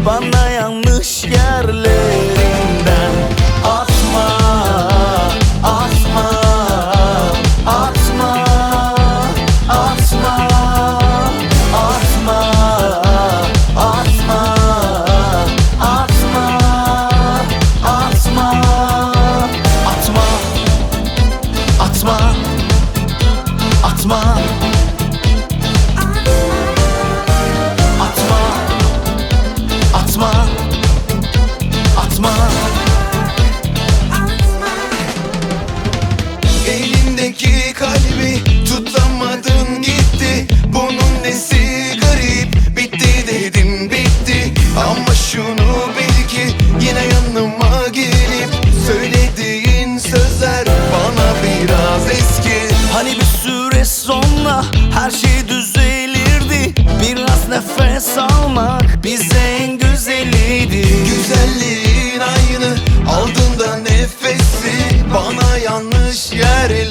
bana yanlış yerlerinden. Atma, atma, atma, atma, atma, atma, atma, atma, atma, atma, atma, atma, atma, Elimdeki kalbi tutamadın gitti. Bunun nesi garip, bitti dedim bitti. Ama şunu bil ki yine yanıma gelip söylediğin sözler bana biraz eski. hani bir süre sonra her şey düzelirdi. Biraz nefes almak bize en güzeliydi. Güzelliğin aynı, aldığında nefesi bana yanlış yer